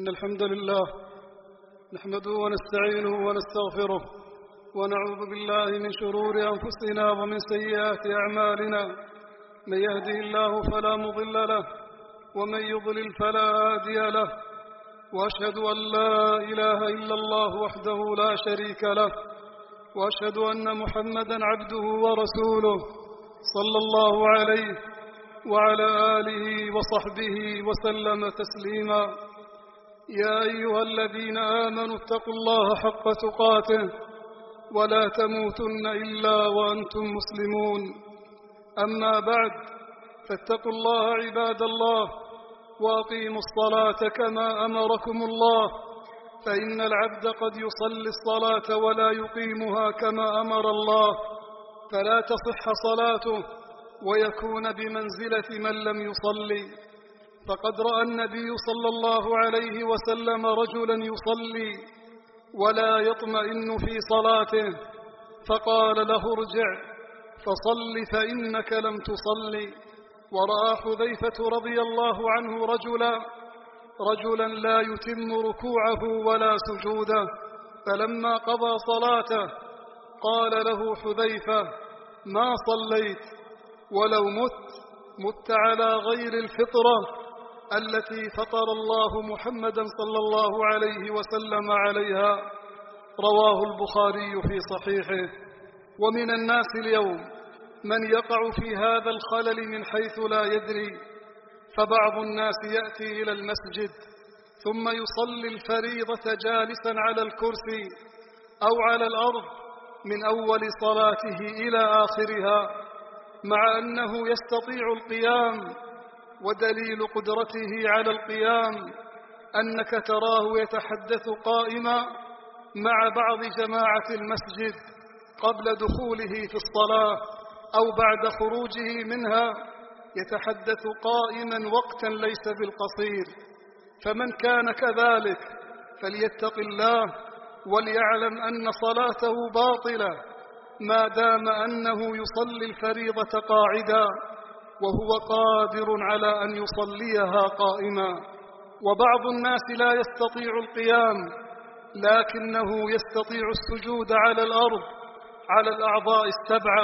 إن الحمد لله نحمده ونستعينه ونستغفره ونعوذ بالله من شرور أنفسنا ومن سيئات أعمالنا. من يهده الله فلا مضل له ومن يضلل فلا هادي له، وأشهد أن لا إله إلا الله وحده لا شريك له، وأشهد أن محمدا عبده ورسوله صلى الله عليه وعلى آله وصحبه وسلم تسليما. يا أيها الذين آمنوا اتقوا الله حق تقاته ولا تموتن إلا وأنتم مسلمون. أما بعد، فاتقوا الله عباد الله وأقيموا الصلاة كما أمركم الله، فإن العبد قد يصلي الصلاة ولا يقيمها كما أمر الله، فلا تصح صلاته ويكون بمنزلة من لم يصلي. فقد رأى النبي صلى الله عليه وسلم رجلا يصلي ولا يطمئن في صلاته، فقال له ارجع فصل فإنك لم تصلي. ورأى حذيفة رضي الله عنه رجلا لا يتم ركوعه ولا سجوده، فلما قضى صلاته قال له حذيفة: ما صليت؟ ولو مت على غير الفطرة التي فطر الله محمدا صلى الله عليه وسلم عليها. رواه البخاري في صحيحه. ومن الناس اليوم من يقع في هذا الخلل من حيث لا يدري، فبعض الناس يأتي إلى المسجد ثم يصلي الفريضة جالسا على الكرسي أو على الأرض من أول صلاته إلى آخرها، مع أنه يستطيع القيام. ودليل قدرته على القيام أنك تراه يتحدث قائما مع بعض جماعة المسجد قبل دخوله في الصلاة أو بعد خروجه منها، يتحدث قائما وقتا ليس بالقصير. فمن كان كذلك فليتق الله وليعلم أن صلاته باطلة ما دام أنه يصلي الفريضة قاعدا وهو قادر على أن يصليها قائما. وبعض الناس لا يستطيع القيام لكنه يستطيع السجود على الأرض على الأعضاء السبعة،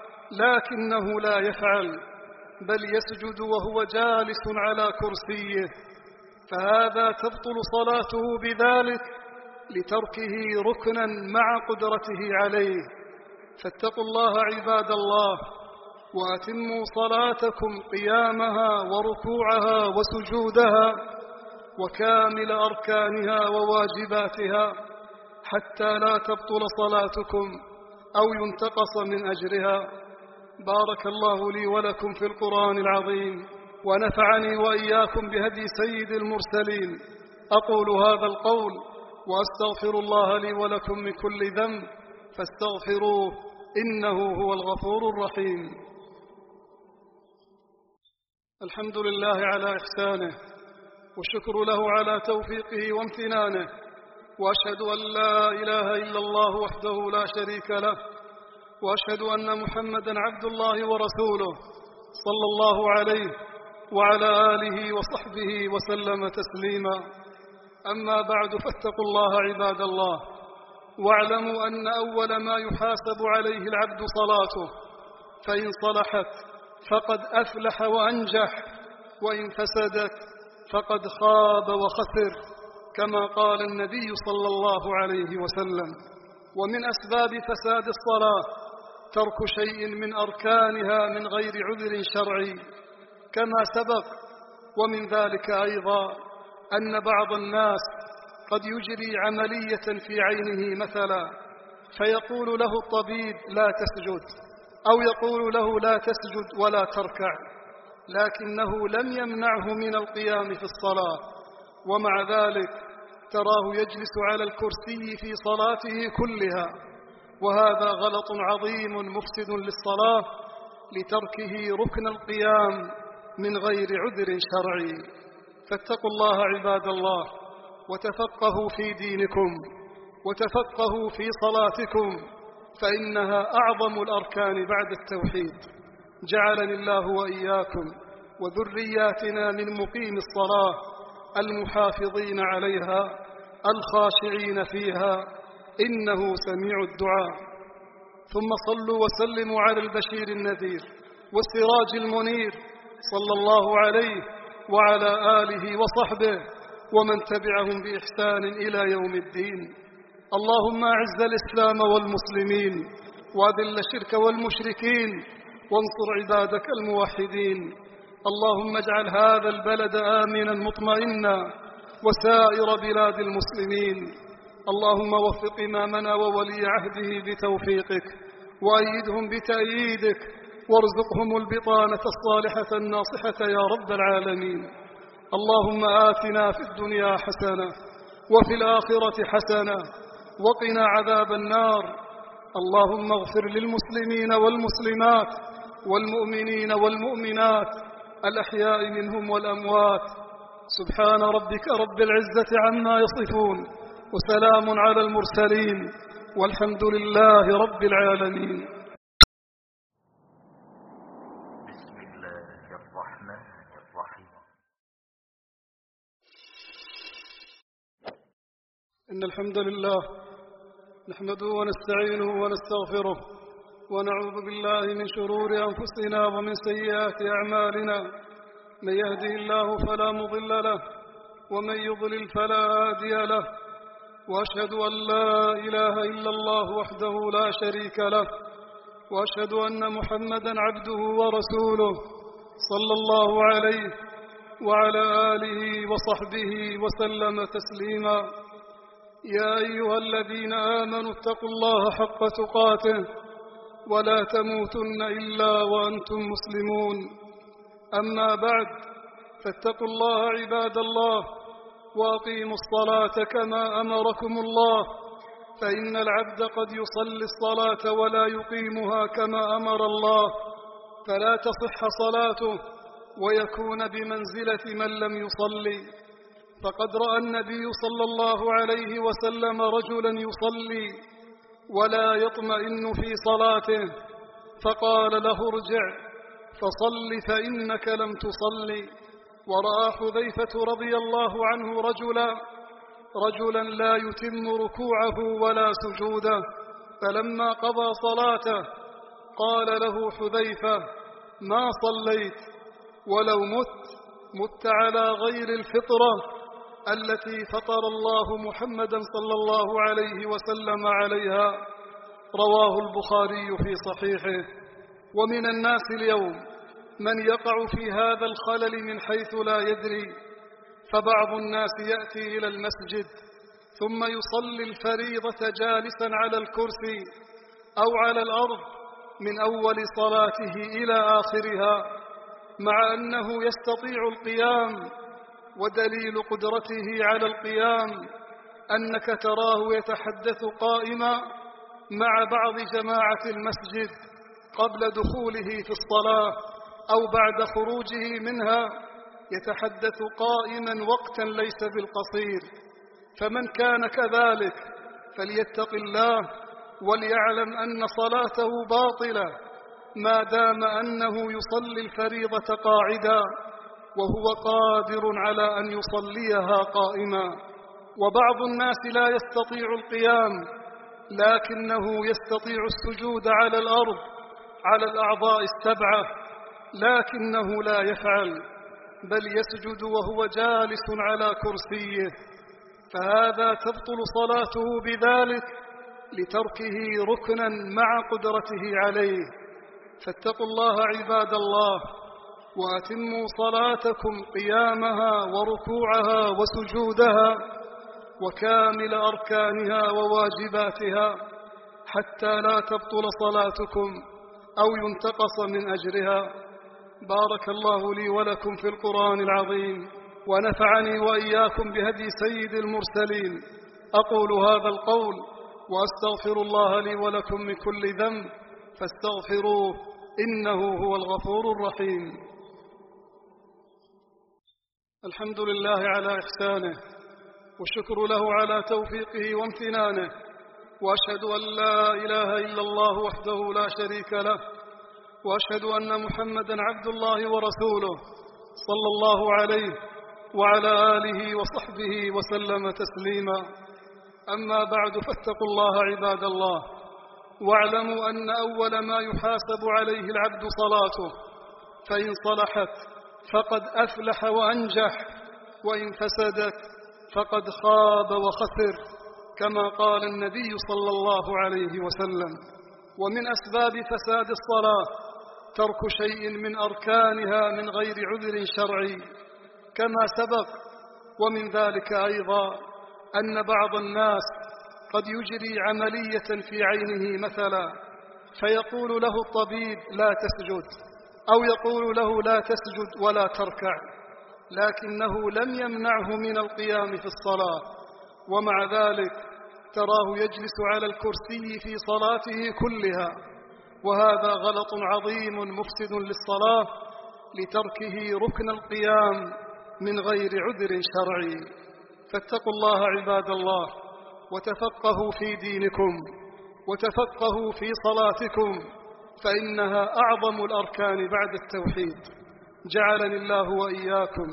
لكنه لا يفعل، بل يسجد وهو جالس على كرسيه، فهذا تبطل صلاته بذلك لتركه ركنا مع قدرته عليه. فاتقوا الله عباد الله وأتموا صلاتكم قيامها وركوعها وسجودها وكامل أركانها وواجباتها، حتى لا تبطل صلاتكم أو ينتقص من أجرها. بارك الله لي ولكم في القرآن العظيم، ونفعني وإياكم بهدي سيد المرسلين. أقول هذا القول وأستغفر الله لي ولكم من كل ذنب، فاستغفروه إنه هو الغفور الرحيم. الحمد لله على إحسانه، والشكر له على توفيقه وامتنانه، وأشهد أن لا إله إلا الله وحده لا شريك له، وأشهد أن محمدا عبد الله ورسوله صلى الله عليه وعلى آله وصحبه وسلم تسليما. أما بعد، فاتقوا الله عباد الله، واعلموا أن أول ما يحاسب عليه العبد صلاته، فإن صلحت فقد أفلح وأنجح، وإن فسدت فقد خاب وخسر، كما قال النبي صلى الله عليه وسلم. ومن أسباب فساد الصلاة ترك شيء من أركانها من غير عذر شرعي كما سبق. ومن ذلك أيضا أن بعض الناس قد يجري عملية في عينه مثلا، فيقول له الطبيب لا تسجد، أو يقول له لا تسجد ولا تركع، لكنه لم يمنعه من القيام في الصلاة، ومع ذلك تراه يجلس على الكرسي في صلاته كلها، وهذا غلط عظيم مفسد للصلاة لتركه ركن القيام من غير عذر شرعي. فاتقوا الله عباد الله، وتفقهوا في دينكم، وتفقهوا في صلاتكم، فإنها أعظم الأركان بعد التوحيد. جعلني الله وإياكم وذرياتنا من مقيم الصلاة المحافظين عليها الخاشعين فيها، إنه سميع الدعاء. ثم صلوا وسلموا على البشير النذير والسراج المنير صلى الله عليه وعلى آله وصحبه ومن تبعهم بإحسان إلى يوم الدين. اللهم أعز الإسلام والمسلمين وأذل الشرك والمشركين وانصر عبادك الموحدين. اللهم اجعل هذا البلد آمنا مطمئنا وسائر بلاد المسلمين. اللهم وفق إمامنا وولي عهده بتوفيقك وأيدهم بتأييدك وارزقهم البطانة الصالحة الناصحة يا رب العالمين. اللهم آتنا في الدنيا حسنة وفي الآخرة حسنة وقنا عذاب النار. اللهم اغفر للمسلمين والمسلمات والمؤمنين والمؤمنات الأحياء منهم والأموات. سبحان ربك رب العزة عما يصفون وسلام على المرسلين والحمد لله رب العالمين. بسم الله الرحمن الرحيم. إن الحمد لله نحمده ونستعينه ونستغفره ونعوذ بالله من شرور أنفسنا ومن سيئات أعمالنا. من يهده الله فلا مضل له ومن يضلل فلا هادي له، وأشهد أن لا إله إلا الله وحده لا شريك له، وأشهد أن محمدا عبده ورسوله صلى الله عليه وعلى آله وصحبه وسلم تسليما. يا أيها الذين آمنوا اتقوا الله حق تقاته ولا تموتن إلا وأنتم مسلمون. أما بعد، فاتقوا الله عباد الله وأقيموا الصلاة كما أمركم الله، فإن العبد قد يصلي الصلاة ولا يقيمها كما أمر الله فلا تصح صلاته ويكون بمنزلة من لم يصلي. فقد رأى النبي صلى الله عليه وسلم رجلا يصلي ولا يطمئن في صلاته فقال له ارجع فصل فإنك لم تصلي. ورأى حذيفة رضي الله عنه رجلا لا يتم ركوعه ولا سجوده، فلما قضى صلاته قال له حذيفة ما صليت؟ ولو مت على غير الفطرة التي فطر الله محمدا صلى الله عليه وسلم عليها. رواه البخاري في صحيحه. ومن الناس اليوم من يقع في هذا الخلل من حيث لا يدري، فبعض الناس يأتي إلى المسجد ثم يصلي الفريضة جالسا على الكرسي أو على الأرض من أول صلاته إلى آخرها، مع أنه يستطيع القيام، ودليل قدرته على القيام أنك تراه يتحدث قائما مع بعض جماعة المسجد قبل دخوله في الصلاة أو بعد خروجه منها، يتحدث قائما وقتا ليس بالقصير. فمن كان كذلك فليتق الله وليعلم أن صلاته باطلة ما دام أنه يصلي الفريضة قاعدا وهو قادر على أن يصليها قائما. وبعض الناس لا يستطيع القيام لكنه يستطيع السجود على الأرض على الأعضاء السبعة، لكنه لا يفعل بل يسجد وهو جالس على كرسيه، فهذا تبطل صلاته بذلك لتركه ركنا مع قدرته عليه. فاتقوا الله عباد الله وأتموا صلاتكم قيامها وركوعها وسجودها وكامل أركانها وواجباتها حتى لا تبطل صلاتكم أو ينتقص من أجرها. بارك الله لي ولكم في القرآن العظيم ونفعني وإياكم بهدي سيد المرسلين. أقول هذا القول وأستغفر الله لي ولكم من كل ذنب فاستغفروه إنه هو الغفور الرحيم. الحمد لله على إحسانه والشكر له على توفيقه وامتنانه، وأشهد أن لا إله إلا الله وحده لا شريك له، وأشهد أن محمدا عبد الله ورسوله صلى الله عليه وعلى آله وصحبه وسلم تسليما. أما بعد، فاتقوا الله عباد الله، واعلموا أن أول ما يحاسب عليه العبد صلاته، فإن صلحت فقد أفلح وأنجح، وإن فسدت فقد خاب وخسر، كما قال النبي صلى الله عليه وسلم. ومن أسباب فساد الصلاة ترك شيء من أركانها من غير عذر شرعي كما سبق. ومن ذلك أيضا أن بعض الناس قد يجري عملية في عينه مثلا، فيقول له الطبيب لا تسجد، أو يقول له لا تسجد ولا تركع، لكنه لم يمنعه من القيام في الصلاة، ومع ذلك تراه يجلس على الكرسي في صلاته كلها، وهذا غلط عظيم مفسد للصلاة لتركه ركن القيام من غير عذر شرعي. فاتقوا الله عباد الله، وتفقهوا في دينكم، وتفقهوا في صلاتكم، فإنها أعظم الأركان بعد التوحيد. جعلني الله وإياكم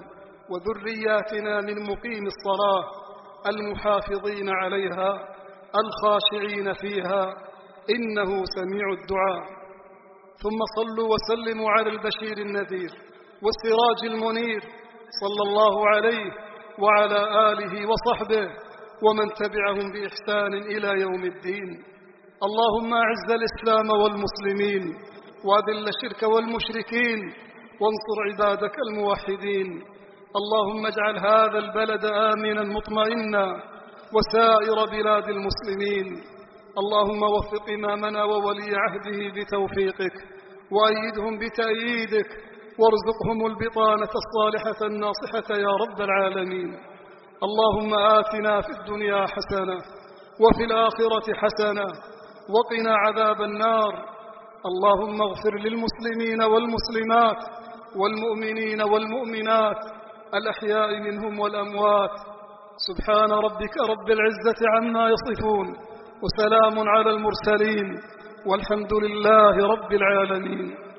وذرياتنا من مقيم الصلاة المحافظين عليها الخاشعين فيها، إنه سميع الدعاء. ثم صلوا وسلموا على البشير النذير والسراج المنير صلى الله عليه وعلى آله وصحبه ومن تبعهم بإحسان إلى يوم الدين. اللهم أعز الإسلام والمسلمين، وأذل الشرك والمشركين، وانصر عبادك الموحدين. اللهم اجعل هذا البلد آمنا مطمئنا، وسائر بلاد المسلمين. اللهم وفق إمامنا وولي عهده بتوفيقك، وأيدهم بتأييدك، وارزقهم البطانة الصالحة الناصحة يا رب العالمين. اللهم آتنا في الدنيا حسنة وفي الآخرة حسنة وقنا عذاب النار. اللهم اغفر للمسلمين والمسلمات والمؤمنين والمؤمنات الأحياء منهم والأموات. سبحان ربك رب العزة عما يصفون، وسلام على المرسلين، والحمد لله رب العالمين.